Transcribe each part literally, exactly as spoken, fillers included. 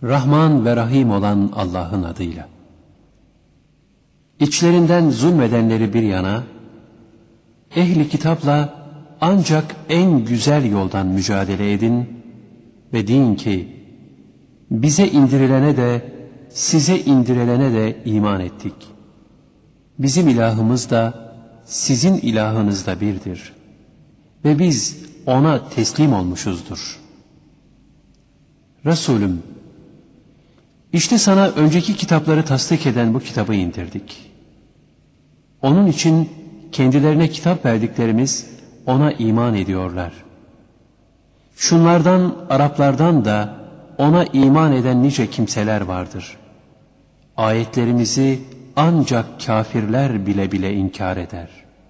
Rahman ve Rahim olan Allah'ın adıyla. İçlerinden zulmedenleri bir yana, ehli kitapla ancak en güzel yoldan mücadele edin ve deyin ki, bize indirilene de size indirilene de iman ettik. Bizim ilahımız da sizin ilahınız da birdir ve biz ona teslim olmuşuzdur. Resulüm, İşte sana önceki kitapları tasdik eden bu kitabı indirdik. Onun için kendilerine kitap verdiklerimiz ona iman ediyorlar. Şunlardan, Araplardan da ona iman eden nice kimseler vardır. Ayetlerimizi ancak kafirler bile bile inkar eder.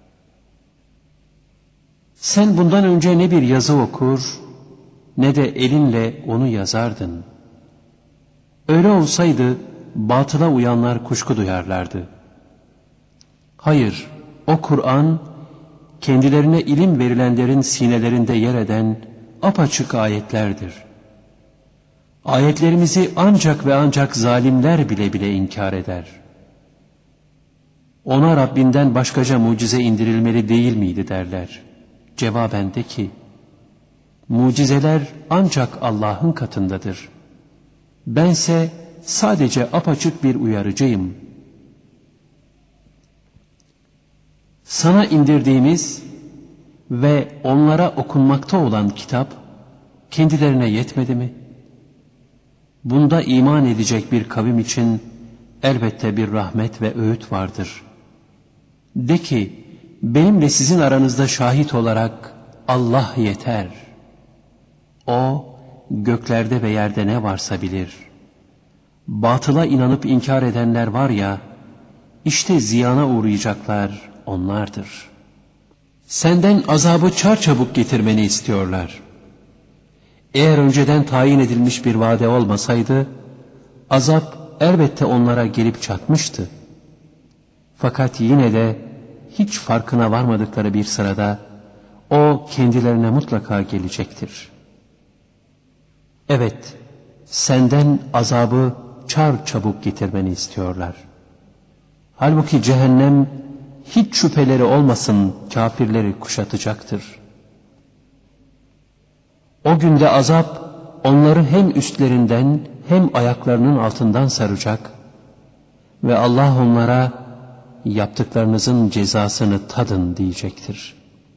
Sen bundan önce ne bir yazı okur, ne de elinle onu yazardın. Öyle olsaydı batıla uyanlar kuşku duyarlardı. Hayır, o Kur'an kendilerine ilim verilenlerin sinelerinde yer eden apaçık ayetlerdir. Ayetlerimizi ancak ve ancak zalimler bile bile inkar eder. Ona Rabbinden başkaca mucize indirilmeli değil miydi derler. Cevaben de ki, mucizeler ancak Allah'ın katındadır. Bense sadece apaçık bir uyarıcıyım. Sana indirdiğimiz ve onlara okunmakta olan kitap kendilerine yetmedi mi? Bunda iman edecek bir kavim için elbette bir rahmet ve öğüt vardır. De ki, benimle sizin aranızda şahit olarak Allah yeter. O, göklerde ve yerde ne varsa bilir. Batıla inanıp inkar edenler var ya, işte ziyana uğrayacaklar onlardır. Senden azabı çarçabuk getirmeni istiyorlar. Eğer önceden tayin edilmiş bir vade olmasaydı, azap elbette onlara gelip çatmıştı. Fakat yine de hiç farkına varmadıkları bir sırada, o kendilerine mutlaka gelecektir. Evet, senden azabı çarçabuk getirmeni istiyorlar. Halbuki cehennem hiç şüpheleri olmasın kafirleri kuşatacaktır. O günde azap onları hem üstlerinden hem ayaklarının altından saracak ve Allah onlara yaptıklarınızın cezasını tadın diyecektir.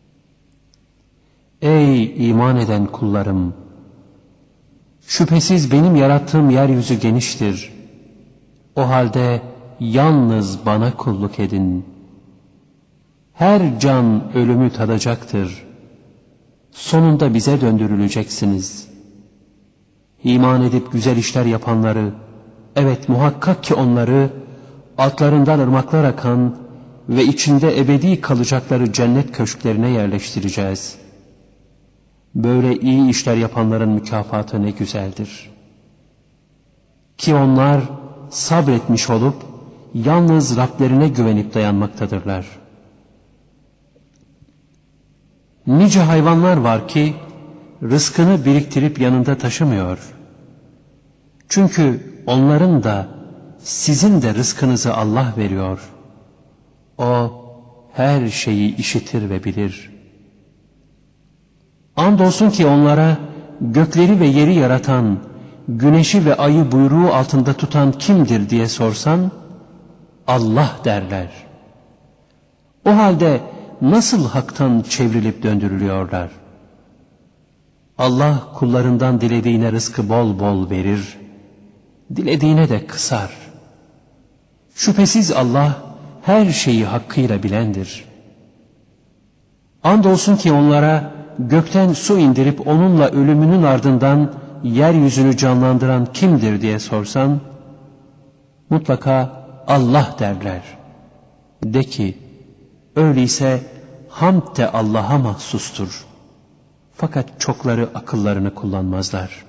Ey iman eden kullarım! Şüphesiz benim yarattığım yeryüzü geniştir. O halde yalnız bana kulluk edin. Her can ölümü tadacaktır. Sonunda bize döndürüleceksiniz. İman edip güzel işler yapanları, evet muhakkak ki onları altlarından ırmaklar akan ve içinde ebedi kalacakları cennet köşklerine yerleştireceğiz. Böyle iyi işler yapanların mükafatı ne güzeldir. Ki onlar sabretmiş olup yalnız Rablerine güvenip dayanmaktadırlar. Nice hayvanlar var ki rızkını biriktirip yanında taşımıyor. Çünkü onların da sizin de rızkınızı Allah veriyor. O her şeyi işitir ve bilir. Andolsun ki onlara gökleri ve yeri yaratan, güneşi ve ayı buyruğu altında tutan kimdir diye sorsan, Allah derler. O halde nasıl haktan çevrilip döndürülüyorlar? Allah kullarından dilediğine rızkı bol bol verir, dilediğine de kısar. Şüphesiz Allah her şeyi hakkıyla bilendir. Andolsun ki onlara gökten su indirip onunla ölümünün ardından yeryüzünü canlandıran kimdir diye sorsan, mutlaka Allah derler. De ki, öyleyse hamd de Allah'a mahsustur. Fakat çokları akıllarını kullanmazlar.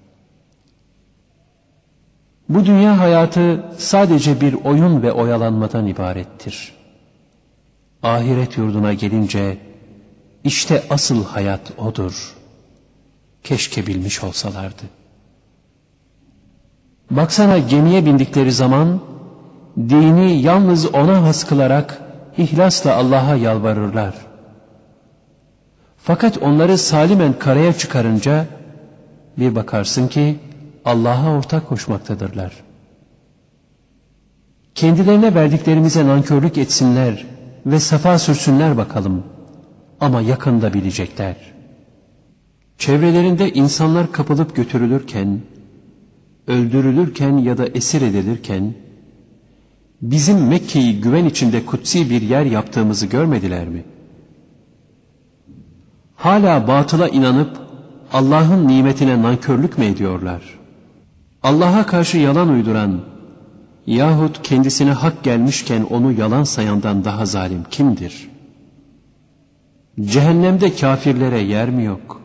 Bu dünya hayatı sadece bir oyun ve oyalanmadan ibarettir. Ahiret yurduna gelince, İşte asıl hayat odur. Keşke bilmiş olsalardı. Baksana, gemiye bindikleri zaman dini yalnız ona has kılarak ihlasla Allah'a yalvarırlar. Fakat onları salimen karaya çıkarınca bir bakarsın ki Allah'a ortak koşmaktadırlar. Kendilerine verdiklerimize nankörlük etsinler ve safa sürsünler bakalım, ama yakında bilecekler. Çevrelerinde insanlar kapılıp götürülürken, öldürülürken ya da esir edilirken, bizim Mekke'yi güven içinde kutsi bir yer yaptığımızı görmediler mi? Hala batıla inanıp Allah'ın nimetine nankörlük mü ediyorlar? Allah'a karşı yalan uyduran yahut kendisine hak gelmişken onu yalan sayandan daha zalim kimdir? Cehennemde kafirlere yer mi yok?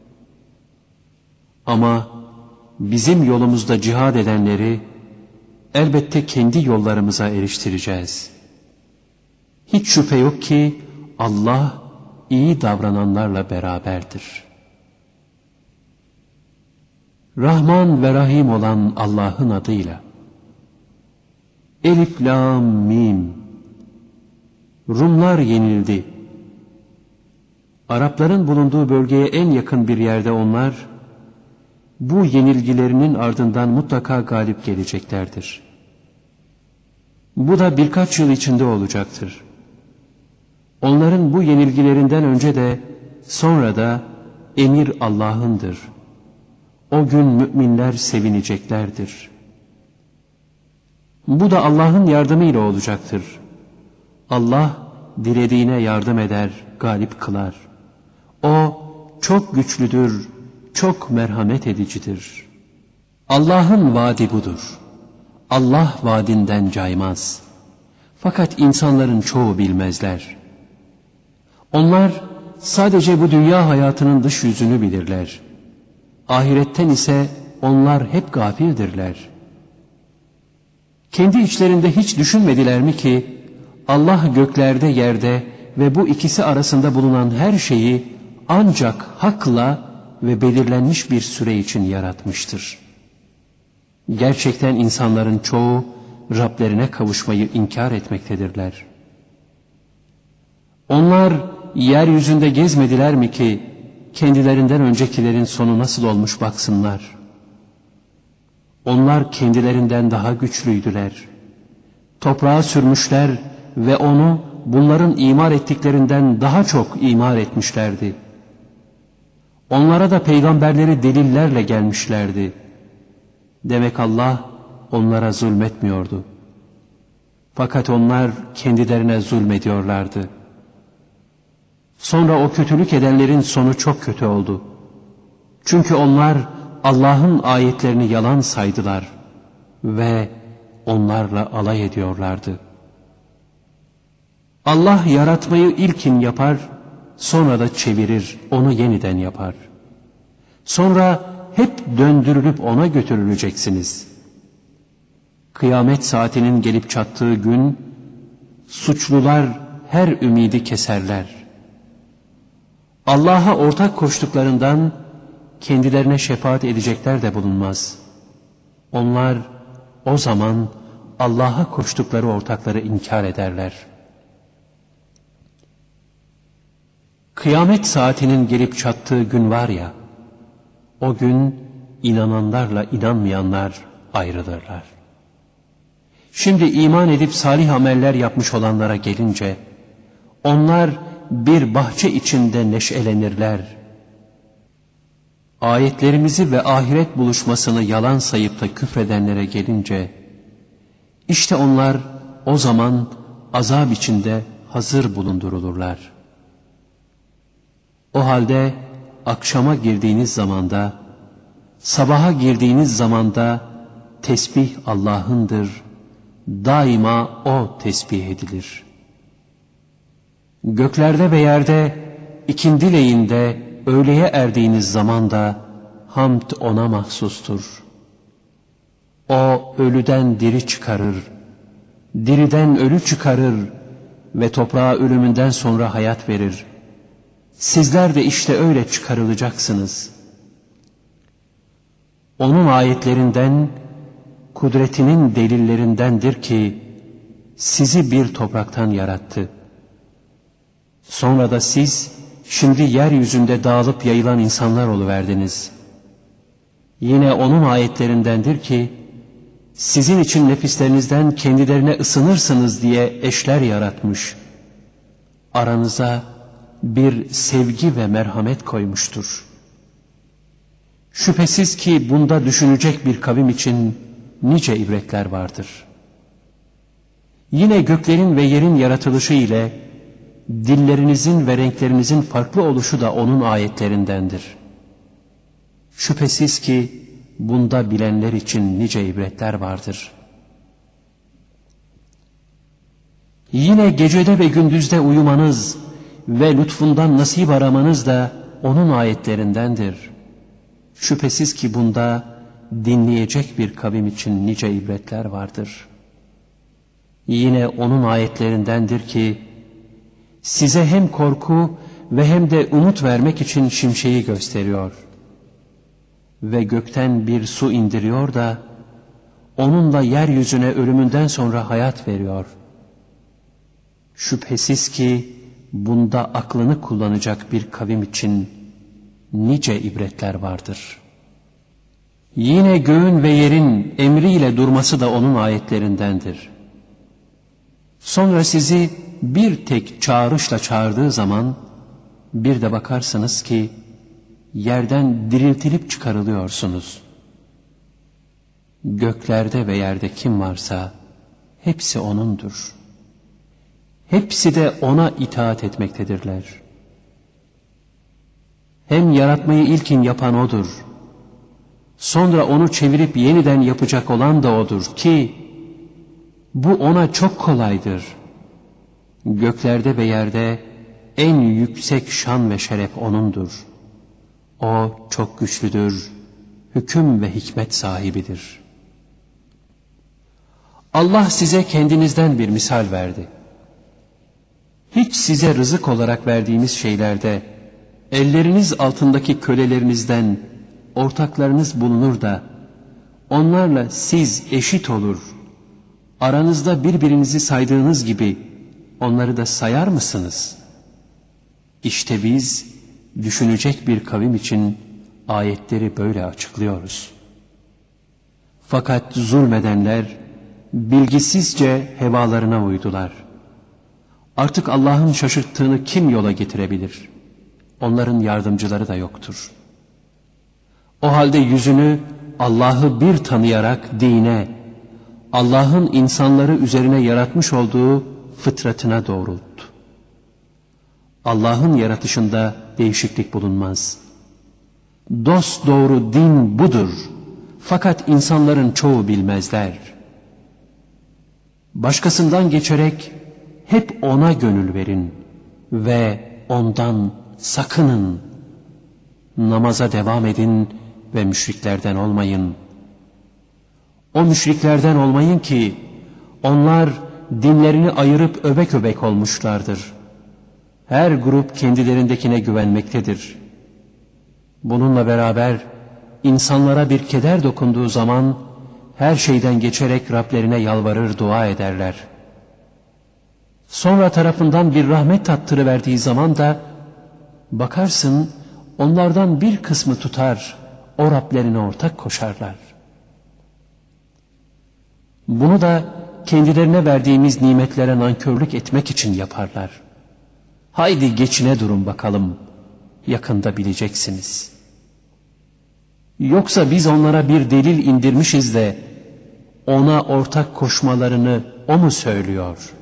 Ama bizim yolumuzda cihad edenleri elbette kendi yollarımıza eriştireceğiz. Hiç şüphe yok ki Allah iyi davrananlarla beraberdir. Rahman ve Rahim olan Allah'ın adıyla. Elif, Lam, Mim. Rumlar yenildi. Arapların bulunduğu bölgeye en yakın bir yerde onlar, bu yenilgilerinin ardından mutlaka galip geleceklerdir. Bu da birkaç yıl içinde olacaktır. Onların bu yenilgilerinden önce de sonra da emir Allah'ındır. O gün müminler sevineceklerdir. Bu da Allah'ın yardımıyla olacaktır. Allah dilediğine yardım eder, galip kılar. O çok güçlüdür, çok merhamet edicidir. Allah'ın vaadi budur. Allah vaadinden caymaz. Fakat insanların çoğu bilmezler. Onlar sadece bu dünya hayatının dış yüzünü bilirler. Ahiretten ise onlar hep gafildirler. Kendi içlerinde hiç düşünmediler mi ki Allah göklerde, yerde ve bu ikisi arasında bulunan her şeyi ancak hakla ve belirlenmiş bir süre için yaratmıştır. Gerçekten insanların çoğu Rablerine kavuşmayı inkar etmektedirler. Onlar yeryüzünde gezmediler mi ki kendilerinden öncekilerin sonu nasıl olmuş baksınlar. Onlar kendilerinden daha güçlüydüler. Toprağa sürmüşler ve onu bunların imar ettiklerinden daha çok imar etmişlerdi. Onlara da peygamberleri delillerle gelmişlerdi. Demek Allah onlara zulmetmiyordu. Fakat onlar kendilerine zulmediyorlardı. Sonra o kötülük edenlerin sonu çok kötü oldu. Çünkü onlar Allah'ın ayetlerini yalan saydılar ve onlarla alay ediyorlardı. Allah yaratmayı ilkin yapar, sonra da çevirir, onu yeniden yapar. Sonra hep döndürülüp ona götürüleceksiniz. Kıyamet saatinin gelip çattığı gün, suçlular her ümidi keserler. Allah'a ortak koştuklarından kendilerine şefaat edecekler de bulunmaz. Onlar o zaman Allah'a koştukları ortakları inkar ederler. Kıyamet saatinin gelip çattığı gün var ya, o gün inananlarla inanmayanlar ayrılırlar. Şimdi iman edip salih ameller yapmış olanlara gelince, onlar bir bahçe içinde neşelenirler. Ayetlerimizi ve ahiret buluşmasını yalan sayıp da küfredenlere gelince, işte onlar o zaman azap içinde hazır bulundurulurlar. O halde akşama girdiğiniz zamanda, sabaha girdiğiniz zamanda tesbih Allah'ındır, daima O tesbih edilir. Göklerde ve yerde, ikindi leyinde, öğleye erdiğiniz zamanda hamd O'na mahsustur. O ölüden diri çıkarır, diriden ölü çıkarır ve toprağa ölümünden sonra hayat verir. Sizler de işte öyle çıkarılacaksınız. Onun ayetlerinden kudretinin delillerindendir ki sizi bir topraktan yarattı. Sonra da siz şimdi yeryüzünde dağılıp yayılan insanlar oluverdiniz. Yine onun ayetlerindendir ki sizin için nefislerinizden kendilerine ısınırsınız diye eşler yaratmış. Aranıza bir sevgi ve merhamet koymuştur. Şüphesiz ki bunda düşünecek bir kavim için nice ibretler vardır. Yine göklerin ve yerin yaratılışı ile dillerinizin ve renklerinizin farklı oluşu da onun ayetlerindendir. Şüphesiz ki bunda bilenler için nice ibretler vardır. Yine gecede ve gündüzde uyumanız ve lütfundan nasip aramanız da onun ayetlerindendir. Şüphesiz ki bunda dinleyecek bir kavim için nice ibretler vardır. Yine onun ayetlerindendir ki size hem korku ve hem de umut vermek için şimşeği gösteriyor. Ve gökten bir su indiriyor da onunla yeryüzüne ölümünden sonra hayat veriyor. Şüphesiz ki bunda aklını kullanacak bir kavim için nice ibretler vardır. Yine göğün ve yerin emriyle durması da onun ayetlerindendir. Sonra sizi bir tek çağrışla çağırdığı zaman bir de bakarsınız ki yerden diriltilip çıkarılıyorsunuz. Göklerde ve yerde kim varsa hepsi O'nundur. Hepsi de O'na itaat etmektedirler. Hem yaratmayı ilkin yapan O'dur. Sonra onu çevirip yeniden yapacak olan da O'dur ki bu O'na çok kolaydır. Göklerde ve yerde en yüksek şan ve şeref O'nundur. O çok güçlüdür, hüküm ve hikmet sahibidir. Allah size kendinizden bir misal verdi. Hiç size rızık olarak verdiğimiz şeylerde elleriniz altındaki kölelerinizden ortaklarınız bulunur da onlarla siz eşit olur, aranızda birbirinizi saydığınız gibi onları da sayar mısınız? İşte biz düşünecek bir kavim için ayetleri böyle açıklıyoruz. Fakat zulmedenler bilgisizce hevalarına uydular. Artık Allah'ın şaşırttığını kim yola getirebilir? Onların yardımcıları da yoktur. O halde yüzünü Allah'ı bir tanıyarak dine, Allah'ın insanları üzerine yaratmış olduğu fıtratına doğrult. Allah'ın yaratışında değişiklik bulunmaz. Dosdoğru din budur. Fakat insanların çoğu bilmezler. Başkasından geçerek hep ona gönül verin ve ondan sakının. Namaza devam edin ve müşriklerden olmayın. O müşriklerden olmayın ki onlar dinlerini ayırıp öbek öbek olmuşlardır. Her grup kendilerindekine güvenmektedir. Bununla beraber insanlara bir keder dokunduğu zaman her şeyden geçerek Rablerine yalvarır, dua ederler. Sonra tarafından bir rahmet tattırıverdiği zaman da bakarsın onlardan bir kısmı tutar, o Rablerine ortak koşarlar. Bunu da kendilerine verdiğimiz nimetlere nankörlük etmek için yaparlar. Haydi geçine durun bakalım, yakında bileceksiniz. Yoksa biz onlara bir delil indirmişiz de ona ortak koşmalarını o mu söylüyor?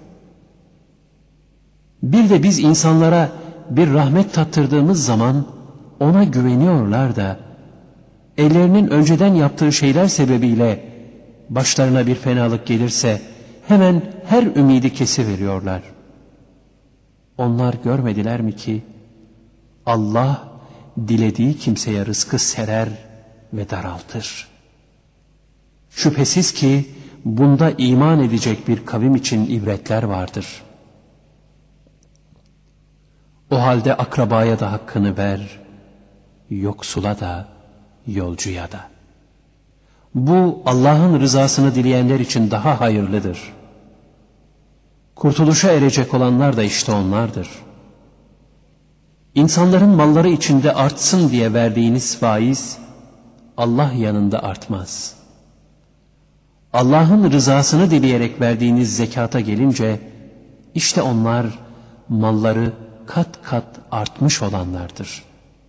Bir de biz insanlara bir rahmet tattırdığımız zaman ona güveniyorlar da ellerinin önceden yaptığı şeyler sebebiyle başlarına bir fenalık gelirse hemen her ümidi kesiveriyorlar. Onlar görmediler mi ki Allah dilediği kimseye rızkı serer ve daraltır. Şüphesiz ki bunda iman edecek bir kavim için ibretler vardır. O halde akrabaya da hakkını ver, yoksula da, yolcuya da. Bu Allah'ın rızasını dileyenler için daha hayırlıdır. Kurtuluşa erecek olanlar da işte onlardır. İnsanların malları içinde artsın diye verdiğiniz faiz, Allah yanında artmaz. Allah'ın rızasını dileyerek verdiğiniz zekata gelince, işte onlar malları kat kat artmış olanlardır.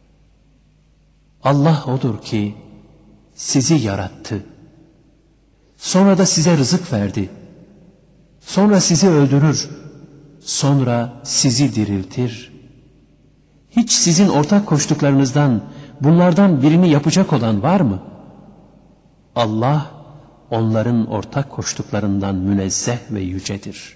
Allah odur ki sizi yarattı. Sonra da size rızık verdi. Sonra sizi öldürür. Sonra sizi diriltir. Hiç sizin ortak koştuklarınızdan bunlardan birini yapacak olan var mı? Allah onların ortak koştuklarından münezzeh ve yücedir.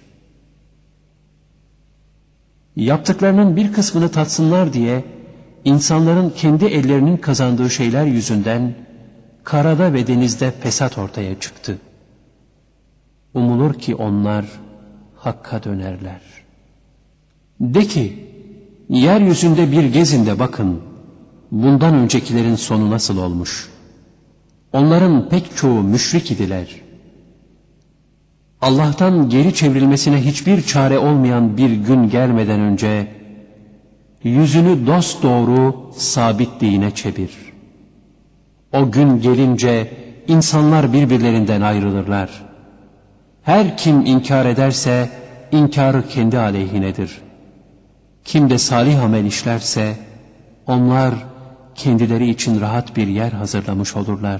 Yaptıklarının bir kısmını tatsınlar diye insanların kendi ellerinin kazandığı şeyler yüzünden karada ve denizde fesat ortaya çıktı. Umulur ki onlar Hakk'a dönerler. De ki, yeryüzünde bir gezin de bakın, bundan öncekilerin sonu nasıl olmuş? Onların pek çoğu müşrik idiler. Allah'tan geri çevrilmesine hiçbir çare olmayan bir gün gelmeden önce, yüzünü dosdoğru sabit dine çevir. O gün gelince insanlar birbirlerinden ayrılırlar. Her kim inkar ederse inkarı kendi aleyhinedir. Kim de salih amel işlerse onlar kendileri için rahat bir yer hazırlamış olurlar.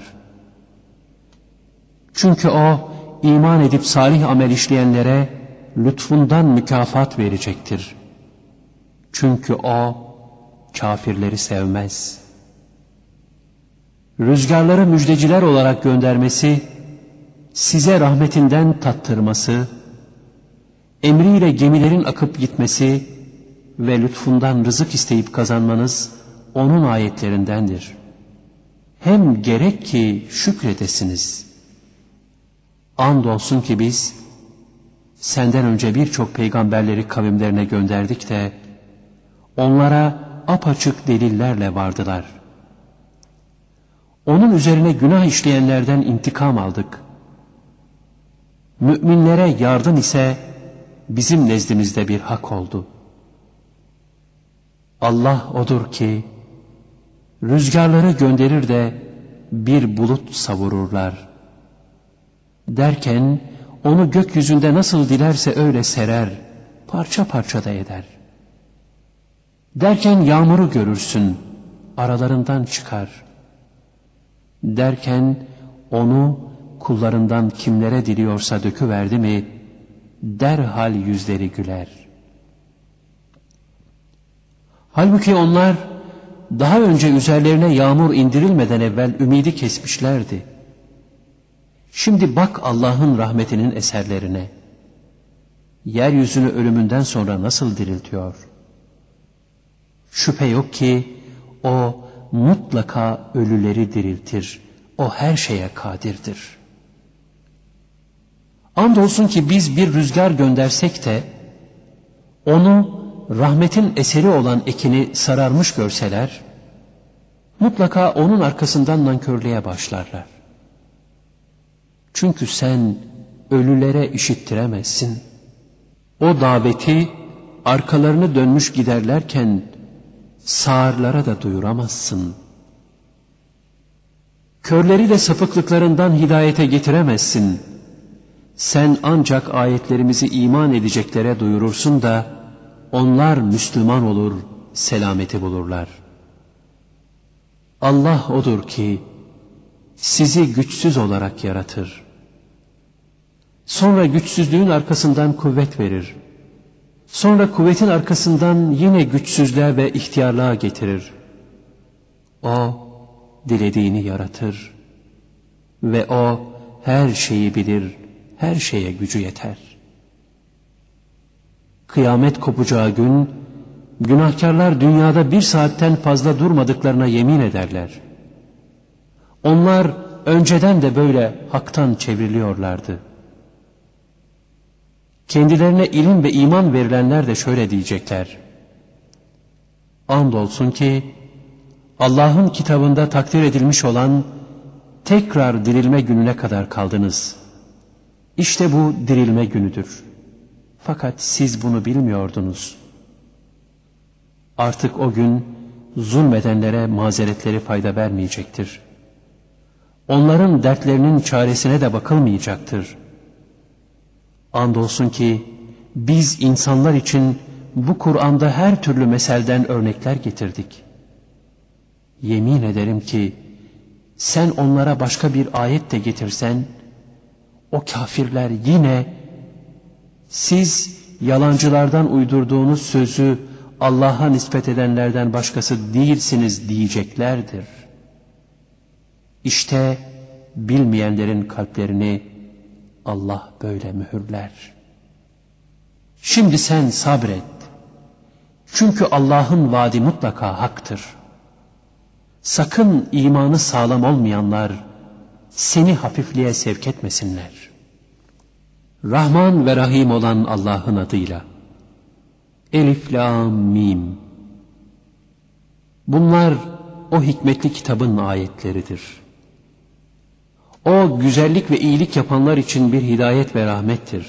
Çünkü o iman edip salih amel işleyenlere lütfundan mükafat verecektir. Çünkü o kafirleri sevmez. Rüzgarları müjdeciler olarak göndermesi, size rahmetinden tattırması, emriyle gemilerin akıp gitmesi ve lütfundan rızık isteyip kazanmanız onun ayetlerindendir. Hem gerek ki şükredesiniz. Andolsun ki biz senden önce birçok peygamberleri kavimlerine gönderdik de onlara apaçık delillerle vardılar. Onun üzerine günah işleyenlerden intikam aldık. Müminlere yardım ise bizim nezdimizde bir hak oldu. Allah odur ki rüzgarları gönderir de bir bulut savururlar. Derken onu gökyüzünde nasıl dilerse öyle serer, parça parça da eder. Derken yağmuru görürsün, aralarından çıkar. Derken onu kullarından kimlere diliyorsa döküverdi mi, derhal yüzleri güler. Halbuki onlar daha önce üzerlerine yağmur indirilmeden evvel ümidi kesmişlerdi. Şimdi bak Allah'ın rahmetinin eserlerine. Yeryüzünü ölümünden sonra nasıl diriltiyor? Şüphe yok ki o mutlaka ölüleri diriltir. O her şeye kadirdir. Andolsun ki biz bir rüzgar göndersek de onu rahmetin eseri olan ekini sararmış görseler, mutlaka onun arkasından nankörlüğe başlarlar. Çünkü sen ölülere işittiremezsin. O daveti arkalarını dönmüş giderlerken sağırlara da duyuramazsın. Körleri de sapıklıklarından hidayete getiremezsin. Sen ancak ayetlerimizi iman edeceklere duyurursun da onlar Müslüman olur, selameti bulurlar. Allah odur ki sizi güçsüz olarak yaratır. Sonra güçsüzlüğün arkasından kuvvet verir. Sonra kuvvetin arkasından yine güçsüzlüğe ve ihtiyarlığa getirir. O dilediğini yaratır ve o her şeyi bilir, her şeye gücü yeter. Kıyamet kopacağı gün günahkarlar dünyada bir saatten fazla durmadıklarına yemin ederler. Onlar önceden de böyle haktan çevriliyorlardı. Kendilerine ilim ve iman verilenler de şöyle diyecekler: andolsun ki Allah'ın kitabında takdir edilmiş olan tekrar dirilme gününe kadar kaldınız. İşte bu dirilme günüdür. Fakat siz bunu bilmiyordunuz. Artık o gün zulmedenlere mazeretleri fayda vermeyecektir. Onların dertlerinin çaresine de bakılmayacaktır. Andolsun ki biz insanlar için bu Kur'an'da her türlü meselden örnekler getirdik. Yemin ederim ki sen onlara başka bir ayet de getirsen, o kafirler yine siz yalancılardan uydurduğunuz sözü Allah'a nispet edenlerden başkası değilsiniz diyeceklerdir. İşte bilmeyenlerin kalplerini Allah böyle mühürler. Şimdi sen sabret. Çünkü Allah'ın vaadi mutlaka haktır. Sakın imanı sağlam olmayanlar seni hafifliğe sevk etmesinler. Rahman ve Rahim olan Allah'ın adıyla. Elif, Lam, Mim. Bunlar o hikmetli kitabın ayetleridir. O güzellik ve iyilik yapanlar için bir hidayet ve rahmettir.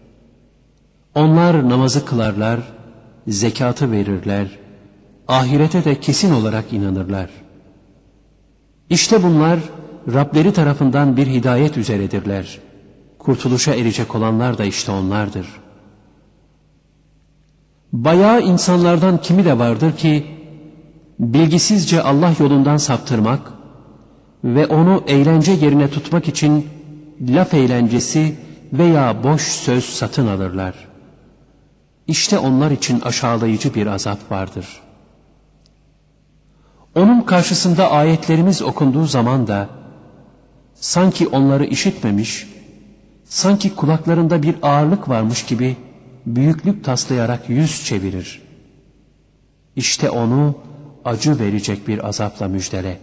Onlar namazı kılarlar, zekatı verirler, ahirete de kesin olarak inanırlar. İşte bunlar Rableri tarafından bir hidayet üzeredirler. Kurtuluşa erecek olanlar da işte onlardır. Bayağı insanlardan kimi de vardır ki, bilgisizce Allah yolundan saptırmak ve onu eğlence yerine tutmak için laf eğlencesi veya boş söz satın alırlar. İşte onlar için aşağılayıcı bir azap vardır. Onun karşısında ayetlerimiz okunduğu zaman da sanki onları işitmemiş, sanki kulaklarında bir ağırlık varmış gibi büyüklük taslayarak yüz çevirir. İşte onu acı verecek bir azapla müjdele.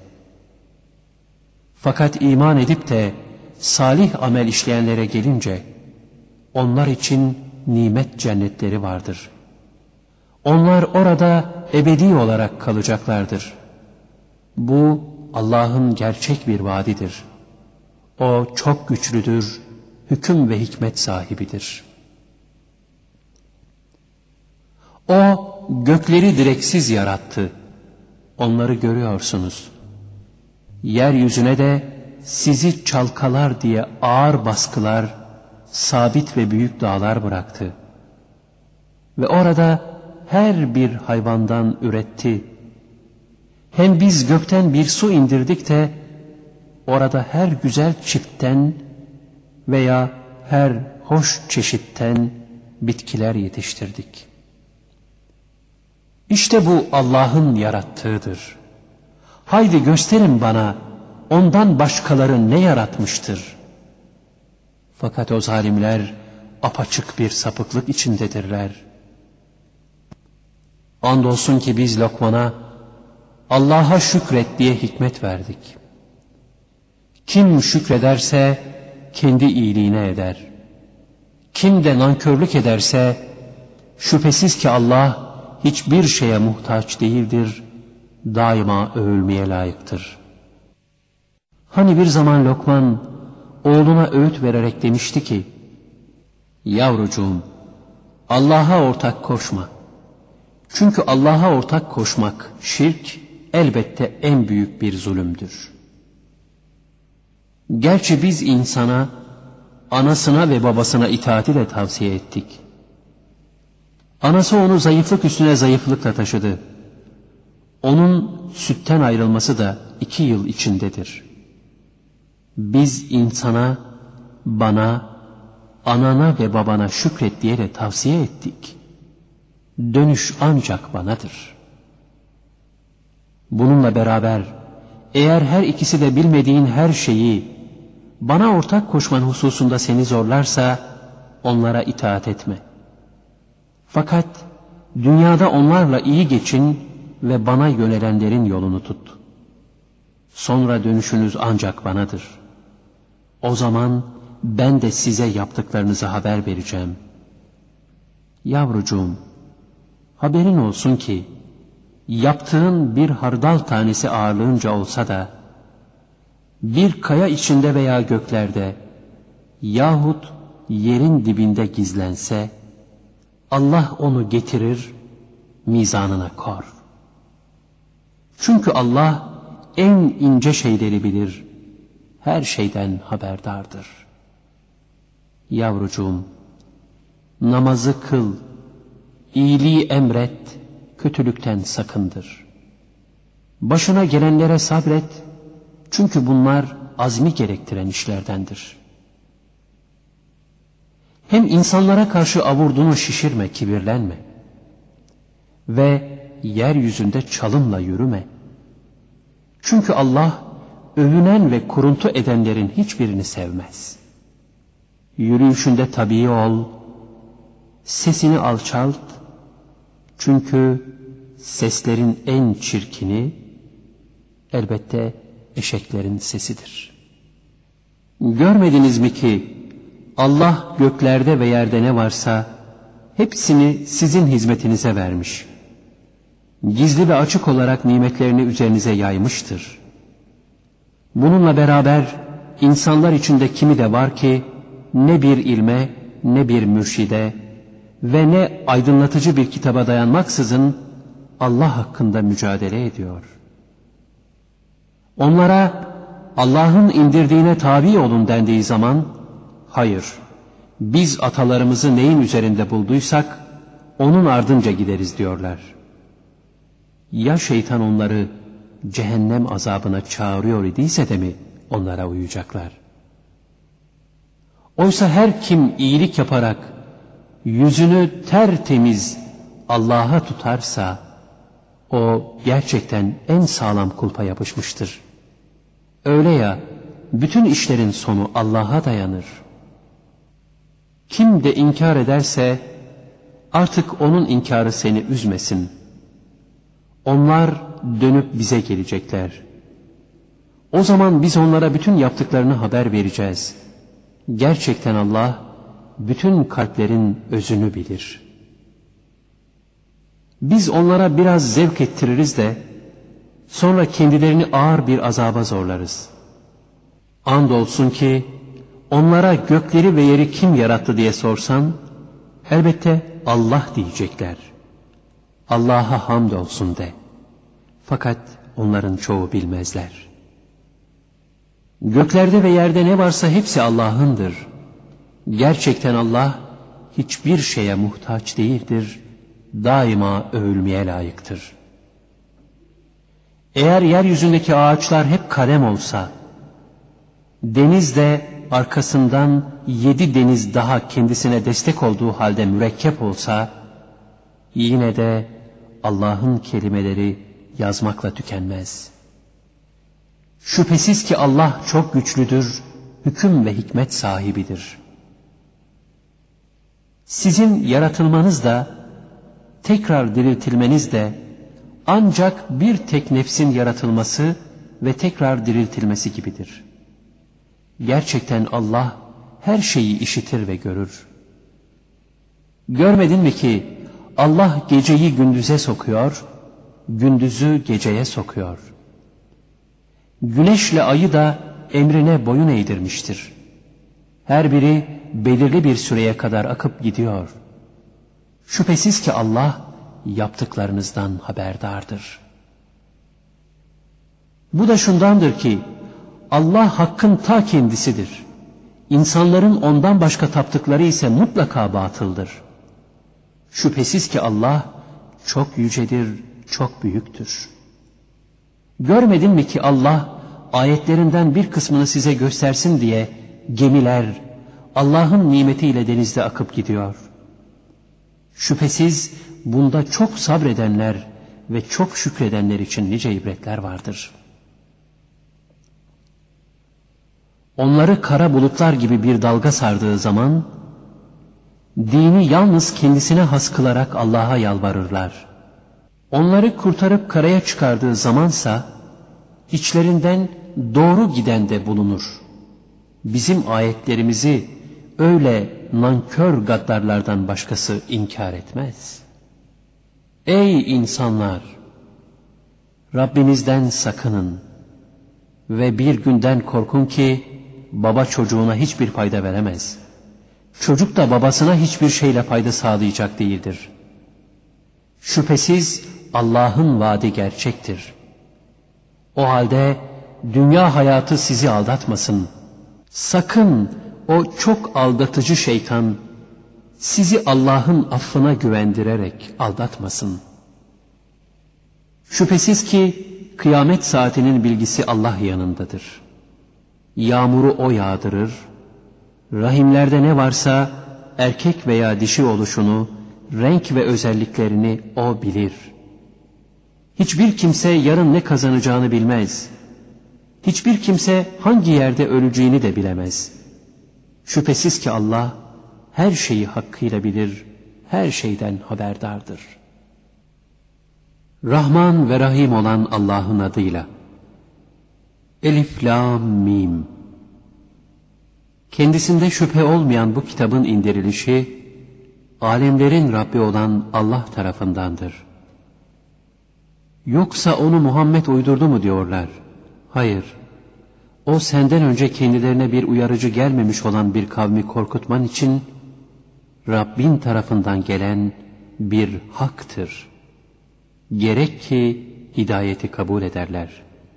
Fakat iman edip de salih amel işleyenlere gelince onlar için nimet cennetleri vardır. Onlar orada ebedi olarak kalacaklardır. Bu Allah'ın gerçek bir vaadidir. O çok güçlüdür, hüküm ve hikmet sahibidir. O gökleri direksiz yarattı. Onları görüyorsunuz. Yeryüzüne de sizi çalkalar diye ağır baskılar, sabit ve büyük dağlar bıraktı. Ve orada her bir hayvandan üretti. Hem biz gökten bir su indirdik de orada her güzel çiftten veya her hoş çeşitten bitkiler yetiştirdik. İşte bu Allah'ın yarattığıdır. Haydi gösterin bana ondan başkaları ne yaratmıştır. Fakat o zalimler apaçık bir sapıklık içindedirler. Andolsun ki biz Lokman'a Allah'a şükret diye hikmet verdik. Kim şükrederse kendi iyiliğine eder. Kim de nankörlük ederse şüphesiz ki Allah hiçbir şeye muhtaç değildir, daima övülmeye layıktır. Hani bir zaman Lokman oğluna öğüt vererek demişti ki, yavrucuğum, Allah'a ortak koşma. Çünkü Allah'a ortak koşmak, şirk, elbette en büyük bir zulümdür. Gerçi biz insana, anasına ve babasına itaati de tavsiye ettik. Anası onu zayıflık üstüne zayıflıkla taşıdı. Onun sütten ayrılması da iki yıl içindedir. Biz insana, bana, anana ve babana şükret diye de tavsiye ettik. Dönüş ancak banadır. Bununla beraber eğer her ikisi de bilmediğin her şeyi bana ortak koşman hususunda seni zorlarsa onlara itaat etme. Fakat dünyada onlarla iyi geçin ve bana yönelenlerin yolunu tut. Sonra dönüşünüz ancak banadır. O zaman ben de size yaptıklarınızı haber vereceğim. Yavrucuğum, haberin olsun ki yaptığın bir hardal tanesi ağırlığınca olsa da bir kaya içinde veya göklerde yahut yerin dibinde gizlense, Allah onu getirir, mizanına kor. Çünkü Allah en ince şeyleri bilir, her şeyden haberdardır. Yavrucuğum, namazı kıl, iyiliği emret, kötülükten sakındır. Başına gelenlere sabret, çünkü bunlar azmi gerektiren işlerdendir. Hem insanlara karşı avurdunu şişirme, kibirlenme. Ve yeryüzünde çalımla yürüme. Çünkü Allah, övünen ve kuruntu edenlerin hiçbirini sevmez. Yürüyüşünde tabii ol, sesini alçalt, çünkü seslerin en çirkini, elbette eşeklerin sesidir. Görmediniz mi ki, Allah göklerde ve yerde ne varsa, hepsini sizin hizmetinize vermiş. Gizli ve açık olarak nimetlerini üzerinize yaymıştır. Bununla beraber insanlar içinde kimi de var ki ne bir ilme ne bir mürşide ve ne aydınlatıcı bir kitaba dayanmaksızın Allah hakkında mücadele ediyor. Onlara Allah'ın indirdiğine tabi olun dendiği zaman, hayır, biz atalarımızı neyin üzerinde bulduysak onun ardınca gideriz diyorlar. Ya şeytan onları cehennem azabına çağırıyor idiyse de mi onlara uyacaklar? Oysa her kim iyilik yaparak yüzünü tertemiz Allah'a tutarsa, o gerçekten en sağlam kulpa yapışmıştır. Öyle ya, bütün işlerin sonu Allah'a dayanır. Kim de inkar ederse, artık onun inkarı seni üzmesin. Onlar dönüp bize gelecekler. O zaman biz onlara bütün yaptıklarını haber vereceğiz. Gerçekten Allah, bütün kalplerin özünü bilir. Biz onlara biraz zevk ettiririz de, sonra kendilerini ağır bir azaba zorlarız. Andolsun ki, onlara gökleri ve yeri kim yarattı diye sorsan, elbette Allah diyecekler. Allah'a hamdolsun de. Fakat onların çoğu bilmezler. Göklerde ve yerde ne varsa hepsi Allah'ındır. Gerçekten Allah hiçbir şeye muhtaç değildir, daima övülmeye layıktır. Eğer yeryüzündeki ağaçlar hep kalem olsa, deniz de arkasından yedi deniz daha kendisine destek olduğu halde mürekkep olsa, yine de Allah'ın kelimeleri yazmakla tükenmez. Şüphesiz ki Allah çok güçlüdür, hüküm ve hikmet sahibidir. Sizin yaratılmanız da, tekrar diriltilmeniz de, ancak bir tek nefsin yaratılması ve tekrar diriltilmesi gibidir. Gerçekten Allah her şeyi işitir ve görür. Görmedin mi ki Allah geceyi gündüze sokuyor, gündüzü geceye sokuyor. Güneşle ayı da emrine boyun eğdirmiştir. Her biri belirli bir süreye kadar akıp gidiyor. Şüphesiz ki Allah yaptıklarınızdan haberdardır. Bu da şundandır ki Allah hakkın ta kendisidir. İnsanların ondan başka taptıkları ise mutlaka batıldır. Şüphesiz ki Allah çok yücedir, çok büyüktür. Görmedin mi ki Allah ayetlerinden bir kısmını size göstersin diye gemiler Allah'ın nimetiyle denizde akıp gidiyor. Şüphesiz bunda çok sabredenler ve çok şükredenler için nice ibretler vardır. Onları kara bulutlar gibi bir dalga sardığı zaman, dini yalnız kendisine has kılarak Allah'a yalvarırlar. Onları kurtarıp karaya çıkardığı zamansa, içlerinden doğru giden de bulunur. Bizim ayetlerimizi öyle nankör gaddarlardan başkası inkar etmez. Ey insanlar! Rabbinizden sakının Ve bir günden korkun ki baba çocuğuna hiçbir fayda veremez. Çocuk da babasına hiçbir şeyle fayda sağlayacak değildir. Şüphesiz Allah'ın vaadi gerçektir. O halde dünya hayatı sizi aldatmasın. Sakın o çok aldatıcı şeytan sizi Allah'ın affına güvendirerek aldatmasın. Şüphesiz ki kıyamet saatinin bilgisi Allah yanındadır. Yağmuru O yağdırır, rahimlerde ne varsa erkek veya dişi oluşunu, renk ve özelliklerini O bilir. Hiçbir kimse yarın ne kazanacağını bilmez. Hiçbir kimse hangi yerde öleceğini de bilemez. Şüphesiz ki Allah her şeyi hakkıyla bilir, her şeyden haberdardır. Rahman ve Rahim olan Allah'ın adıyla. Elif, Lam, Mim. Kendisinde şüphe olmayan bu kitabın indirilişi, alemlerin Rabbi olan Allah tarafındandır. Yoksa onu Muhammed uydurdu mu diyorlar? Hayır. O senden önce kendilerine bir uyarıcı gelmemiş olan bir kavmi korkutman için Rabbin tarafından gelen bir haktır. Gerek ki hidayeti kabul ederler.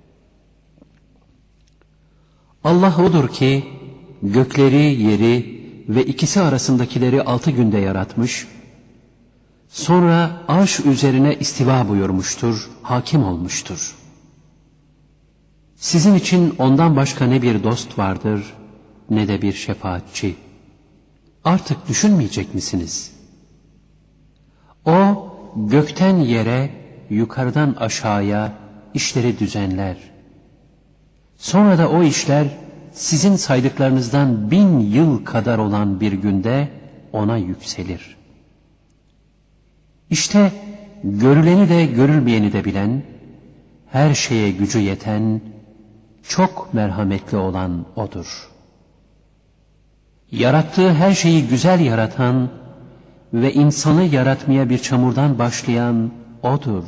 Allah odur ki gökleri, yeri ve ikisi arasındakileri altı günde yaratmış, sonra arş üzerine istiva buyurmuştur, hakim olmuştur. Sizin için ondan başka ne bir dost vardır, ne de bir şefaatçi. Artık düşünmeyecek misiniz? O, gökten yere, yukarıdan aşağıya işleri düzenler. Sonra da o işler, sizin saydıklarınızdan bin yıl kadar olan bir günde ona yükselir. İşte görüleni de görülmeyeni de bilen, her şeye gücü yeten, çok merhametli olan O'dur. Yarattığı her şeyi güzel yaratan ve insanı yaratmaya bir çamurdan başlayan O'dur.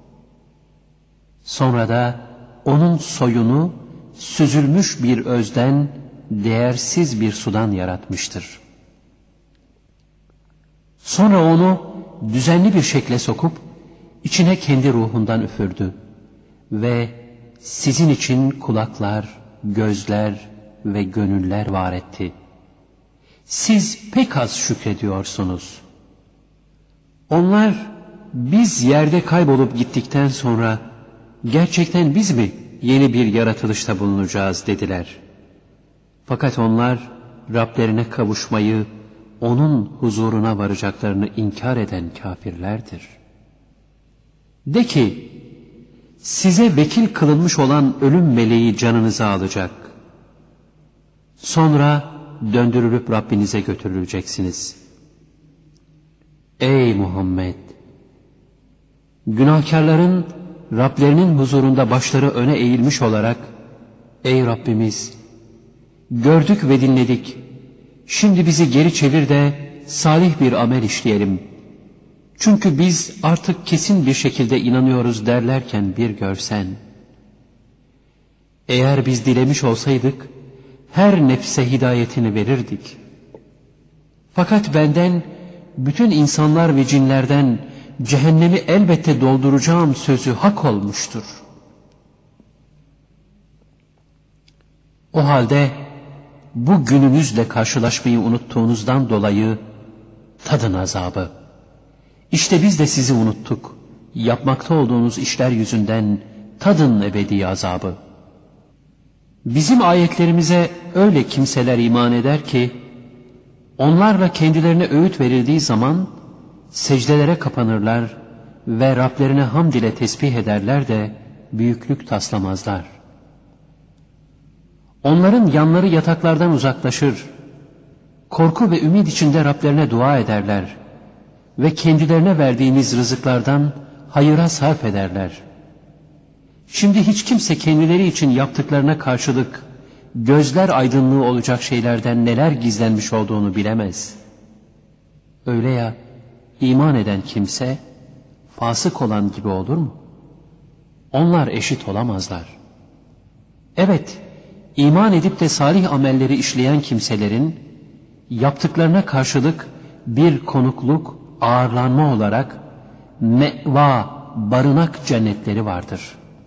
Sonra da O'nun soyunu süzülmüş bir özden, değersiz bir sudan yaratmıştır. Sonra onu düzenli bir şekle sokup içine kendi ruhundan üfürdü ve sizin için kulaklar, gözler ve gönüller var etti. Siz pek az şükrediyorsunuz. Onlar biz yerde kaybolup gittikten sonra gerçekten biz mi yeni bir yaratılışta bulunacağız dediler. Fakat onlar Rablerine kavuşmayı, onun huzuruna varacaklarını inkar eden kafirlerdir. De ki, size vekil kılınmış olan ölüm meleği canınızı alacak. Sonra döndürülüp Rabbinize götürüleceksiniz. Ey Muhammed! Günahkarların Rablerinin huzurunda başları öne eğilmiş olarak, ey Rabbimiz! Gördük ve dinledik. Şimdi bizi geri çevir de salih bir amel işleyelim. Çünkü biz artık kesin bir şekilde inanıyoruz derlerken bir görsen. Eğer biz dilemiş olsaydık, her nefse hidayetini verirdik. Fakat benden, bütün insanlar ve cinlerden cehennemi elbette dolduracağım sözü hak olmuştur. O halde bu gününüzle karşılaşmayı unuttuğunuzdan dolayı tadın azabı. İşte biz de sizi unuttuk. Yapmakta olduğunuz işler yüzünden tadın ebedi azabı. Bizim ayetlerimize öyle kimseler iman eder ki, onlarla kendilerine öğüt verildiği zaman secdelere kapanırlar ve Rablerine hamd ile tesbih ederler de büyüklük taslamazlar. Onların yanları yataklardan uzaklaşır, korku ve ümit içinde Rablerine dua ederler ve kendilerine verdiğimiz rızıklardan hayıra sarf ederler. Şimdi hiç kimse kendileri için yaptıklarına karşılık gözler aydınlığı olacak şeylerden neler gizlenmiş olduğunu bilemez. Öyle ya, iman eden kimse fasık olan gibi olur mu? Onlar eşit olamazlar. Evet, iman edip de salih amelleri işleyen kimselerin yaptıklarına karşılık bir konukluk, ağırlanma olarak meva, barınak cennetleri vardır.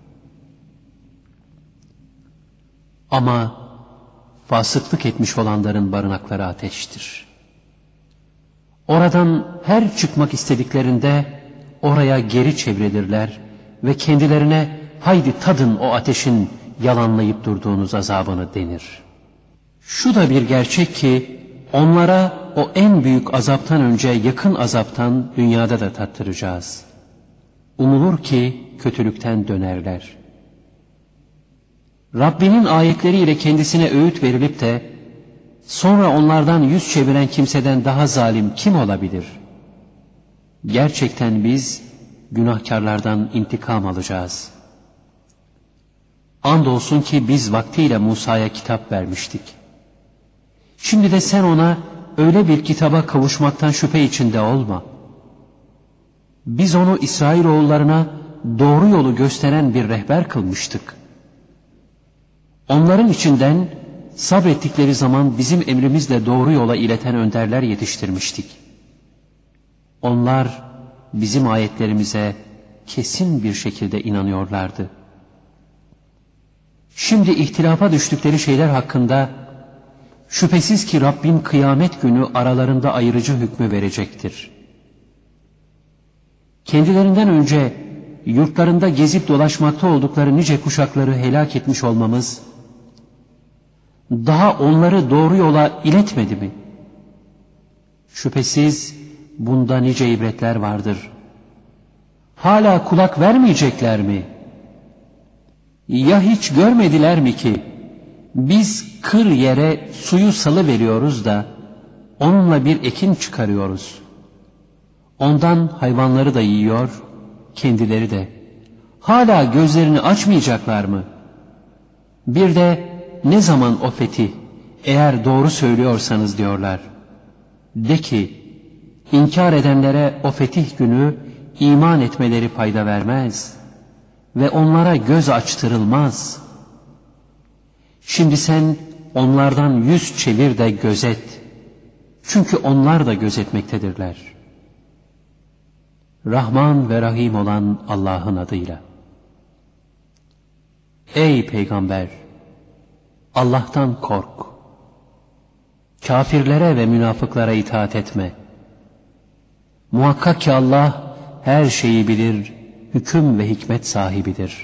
Ama fasıklık etmiş olanların barınakları ateştir. Oradan her çıkmak istediklerinde oraya geri çevrilirler ve kendilerine haydi tadın o ateşin yalanlayıp durduğunuz azabını denir. Şu da bir gerçek ki onlara o en büyük azaptan önce yakın azaptan dünyada da tattıracağız. Umulur ki kötülükten dönerler. Rabbinin ayetleriyle kendisine öğüt verilip de sonra onlardan yüz çeviren kimseden daha zalim kim olabilir? Gerçekten biz günahkarlardan intikam alacağız. Andolsun ki biz vaktiyle Musa'ya kitap vermiştik. Şimdi de sen ona öyle bir kitaba kavuşmaktan şüphe içinde olma. Biz onu İsrailoğullarına doğru yolu gösteren bir rehber kılmıştık. Onların içinden sabrettikleri zaman bizim emrimizle doğru yola ileten önderler yetiştirmiştik. Onlar bizim ayetlerimize kesin bir şekilde inanıyorlardı. Şimdi ihtilafa düştükleri şeyler hakkında şüphesiz ki Rabbin kıyamet günü aralarında ayırıcı hükmü verecektir. Kendilerinden önce yurtlarında gezip dolaşmakta oldukları nice kuşakları helak etmiş olmamız, daha onları doğru yola iletmedi mi? Şüphesiz bunda nice ibretler vardır. Hala kulak vermeyecekler mi? Ya hiç görmediler mi ki biz kır yere suyu salıveriyoruz da onunla bir ekin çıkarıyoruz. Ondan hayvanları da yiyor, kendileri de. Hala gözlerini açmayacaklar mı? Bir de ne zaman o fetih, eğer doğru söylüyorsanız diyorlar. De ki, inkar edenlere o fetih günü iman etmeleri fayda vermez ve onlara göz açtırılmaz. Şimdi sen onlardan yüz çevir de gözet. Çünkü onlar da gözetmektedirler. Rahman ve Rahim olan Allah'ın adıyla. Ey Peygamber! Allah'tan kork. Kafirlere ve münafıklara itaat etme. Muhakkak ki Allah her şeyi bilir, hüküm ve hikmet sahibidir.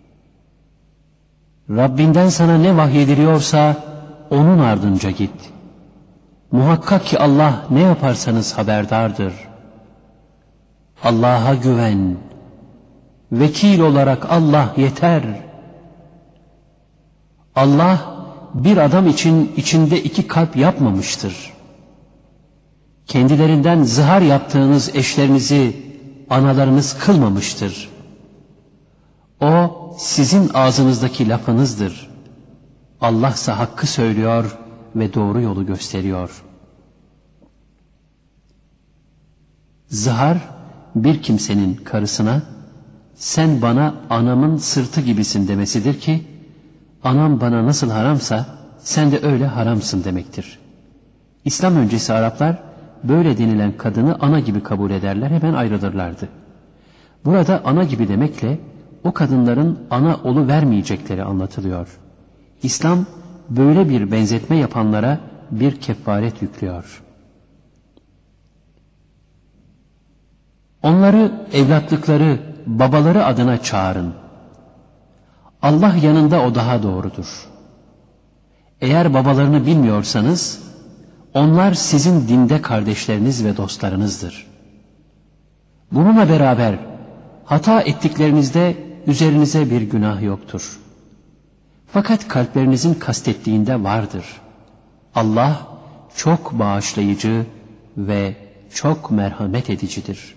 Rabbinden sana ne vahyediliyorsa onun ardınca git. Muhakkak ki Allah ne yaparsanız haberdardır. Allah'a güven. Vekil olarak Allah yeter. Allah bir adam için içinde iki kalp yapmamıştır. Kendilerinden zihar yaptığınız eşlerinizi analarınız kılmamıştır. O sizin ağzınızdaki lafınızdır. Allah ise hakkı söylüyor ve doğru yolu gösteriyor. Zihar bir kimsenin karısına sen bana anamın sırtı gibisin demesidir ki anam bana nasıl haramsa sen de öyle haramsın demektir. İslam öncesi Araplar böyle denilen kadını ana gibi kabul ederler, hemen ayrılırlardı. Burada ana gibi demekle o kadınların ana oluvermeyecekleri anlatılıyor. İslam böyle bir benzetme yapanlara bir kefaret yüklüyor. Onları evlatlıkları, babaları adına çağırın. Allah yanında o daha doğrudur. Eğer babalarını bilmiyorsanız, onlar sizin dinde kardeşleriniz ve dostlarınızdır. Bununla beraber hata ettiklerinizde üzerinize bir günah yoktur. Fakat kalplerinizin kastettiğinde vardır. Allah çok bağışlayıcı ve çok merhamet edicidir.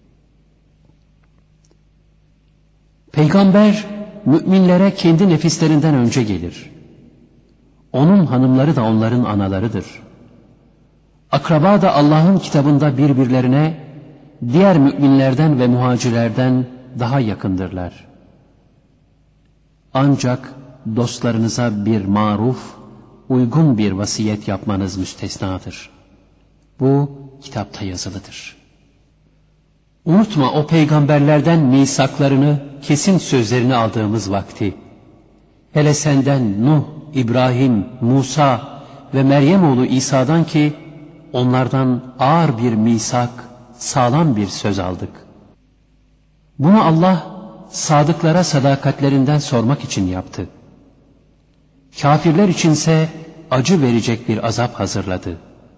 Peygamber müminlere kendi nefislerinden önce gelir. Onun hanımları da onların analarıdır. Akraba da Allah'ın kitabında birbirlerine diğer müminlerden ve muhacirlerden daha yakındırlar. Ancak dostlarınıza bir maruf, uygun bir vasiyet yapmanız müstesnadır. Bu kitapta yazılıdır. Unutma o peygamberlerden misaklarını, kesin sözlerini aldığımız vakti. Hele senden Nuh, İbrahim, Musa ve Meryem oğlu İsa'dan ki onlardan ağır bir misak, sağlam bir söz aldık. Bunu Allah sadıklara sadakatlerinden sormak için yaptı. Kafirler içinse acı verecek bir azap hazırladı.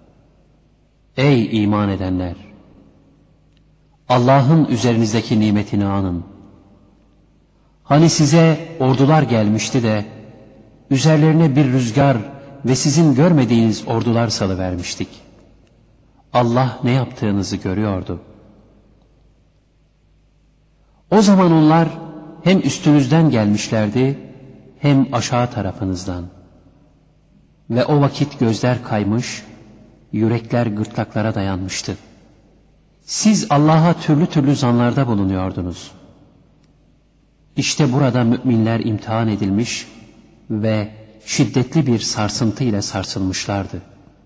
Ey iman edenler! Allah'ın üzerinizdeki nimetini anın. Hani size ordular gelmişti de üzerlerine bir rüzgar ve sizin görmediğiniz ordular salıvermiştik. Allah ne yaptığınızı görüyordu. O zaman onlar hem üstünüzden gelmişlerdi hem aşağı tarafınızdan. Ve o vakit gözler kaymış, yürekler gırtlaklara dayanmıştı. Siz Allah'a türlü türlü zanlarda bulunuyordunuz. İşte burada müminler imtihan edilmiş ve şiddetli bir sarsıntı ile sarsılmışlardı.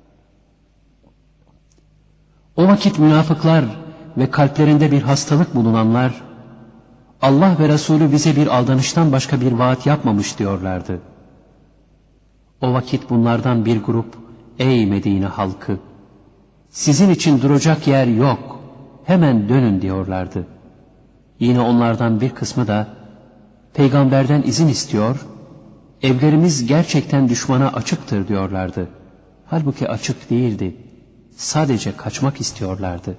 O vakit münafıklar ve kalplerinde bir hastalık bulunanlar, Allah ve Resulü bize bir aldanıştan başka bir vaat yapmamış diyorlardı. O vakit bunlardan bir grup, ey Medine halkı, sizin için duracak yer yok, hemen dönün diyorlardı. Yine onlardan bir kısmı da, peygamberden izin istiyor, evlerimiz gerçekten düşmana açıktır diyorlardı. Halbuki açık değildi, sadece kaçmak istiyorlardı.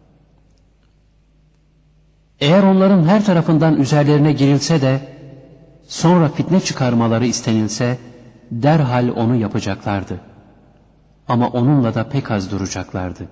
Eğer onların her tarafından üzerlerine girilse de, sonra fitne çıkarmaları istenilse, derhal onu yapacaklardı. Ama onunla da pek az duracaklardı.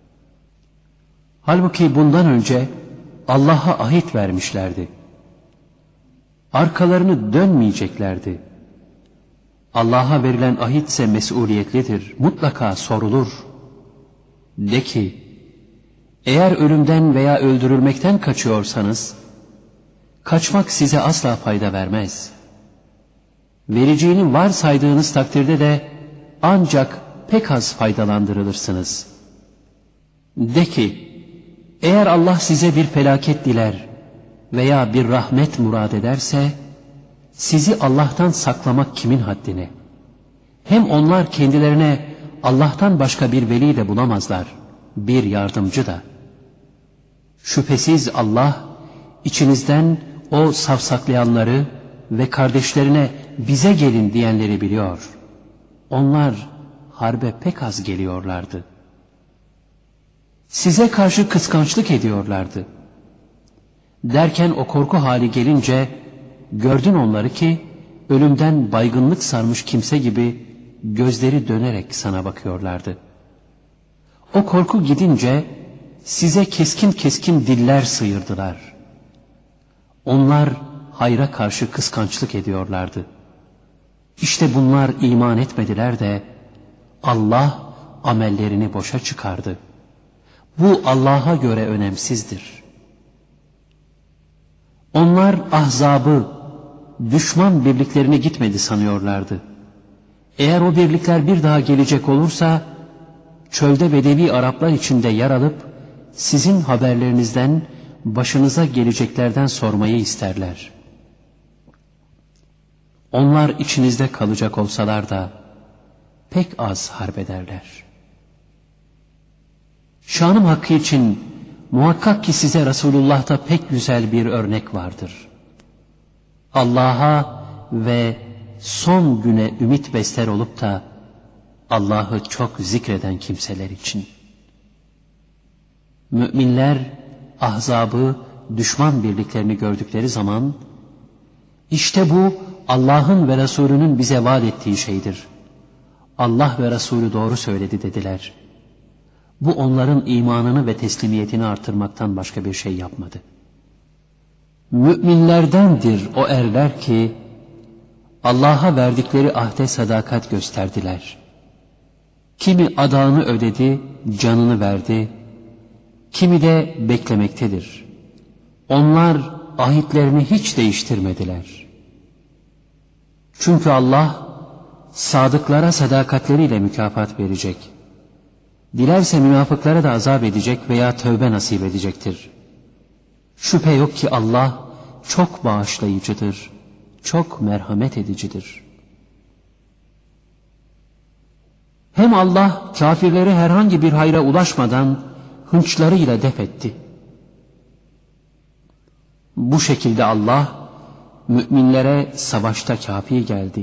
Halbuki bundan önce Allah'a ahit vermişlerdi. Arkalarını dönmeyeceklerdi. Allah'a verilen ahitse mesuliyetlidir, mutlaka sorulur. De ki, eğer ölümden veya öldürülmekten kaçıyorsanız, kaçmak size asla fayda vermez. Vereceğini varsaydığınız takdirde de ancak pek az faydalandırılırsınız. De ki, eğer Allah size bir felaket diler veya bir rahmet murad ederse, sizi Allah'tan saklamak kimin haddine? Hem onlar kendilerine Allah'tan başka bir veli de bulamazlar, bir yardımcı da. Şüphesiz Allah, içinizden o savsaklayanları ve kardeşlerine bize gelin diyenleri biliyor. Onlar harbe pek az geliyorlardı. Size karşı kıskançlık ediyorlardı. Derken o korku hali gelince, gördün onları ki, ölümden baygınlık sarmış kimse gibi gözleri dönerek sana bakıyorlardı. O korku gidince, size keskin keskin diller sıyırdılar. Onlar hayra karşı kıskançlık ediyorlardı. İşte bunlar iman etmediler de, Allah amellerini boşa çıkardı. Bu Allah'a göre önemsizdir. Onlar ahzabı, düşman birliklerine gitmedi sanıyorlardı. Eğer o birlikler bir daha gelecek olursa, çölde Bedevi Araplar içinde yer alıp, sizin haberlerinizden, başınıza geleceklerden sormayı isterler. Onlar içinizde kalacak olsalar da, pek az harbederler. Şanım hakkı için, muhakkak ki size Resulullah'ta pek güzel bir örnek vardır. Allah'a ve son güne ümit besler olup da, Allah'ı çok zikreden kimseler için. Müminler, ahzabı, düşman birliklerini gördükleri zaman, işte bu Allah'ın ve Resulünün bize vaat ettiği şeydir. Allah ve Resulü doğru söyledi dediler. Bu onların imanını ve teslimiyetini artırmaktan başka bir şey yapmadı. Müminlerdendir o erler ki, Allah'a verdikleri ahde sadakat gösterdiler. Kimi adağını ödedi, canını verdi, kimi de beklemektedir. Onlar ahitlerini hiç değiştirmediler. Çünkü Allah sadıklara sadakatleriyle mükafat verecek. Dilerse münafıklara da azap edecek veya tövbe nasip edecektir. Şüphe yok ki Allah çok bağışlayıcıdır, çok merhamet edicidir. Hem Allah kafirleri herhangi bir hayra ulaşmadan hınçlarıyla def etti. Bu şekilde Allah müminlere savaşta kafi geldi.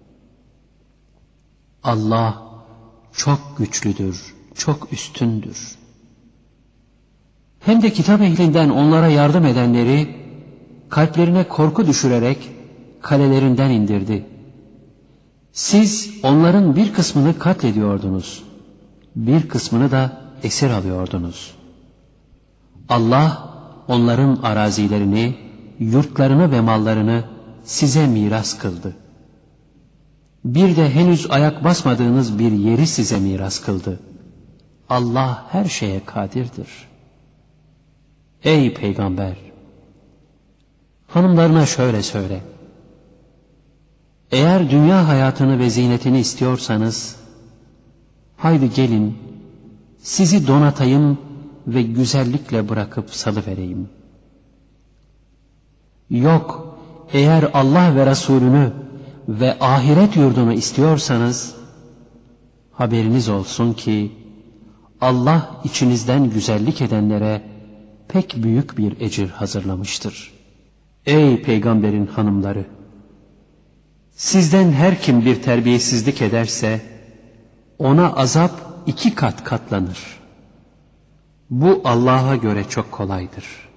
Allah çok güçlüdür, çok üstündür. Hem de kitap ehlinden onlara yardım edenleri kalplerine korku düşürerek kalelerinden indirdi. Siz onların bir kısmını katlediyordunuz, bir kısmını da esir alıyordunuz. Allah onların arazilerini, yurtlarını ve mallarını size miras kıldı. Bir de henüz ayak basmadığınız bir yeri size miras kıldı. Allah her şeye kadirdir. Ey Peygamber! Hanımlarına şöyle söyle. Eğer dünya hayatını ve zinetini istiyorsanız, haydi gelin, sizi donatayım ve güzellikle bırakıp salıvereyim. Yok, eğer Allah ve Resulünü ve ahiret yurdunu istiyorsanız, haberiniz olsun ki, Allah içinizden güzellik edenlere pek büyük bir ecir hazırlamıştır. Ey Peygamberin hanımları! Sizden her kim bir terbiyesizlik ederse, ona azap iki kat katlanır. Bu Allah'a göre çok kolaydır.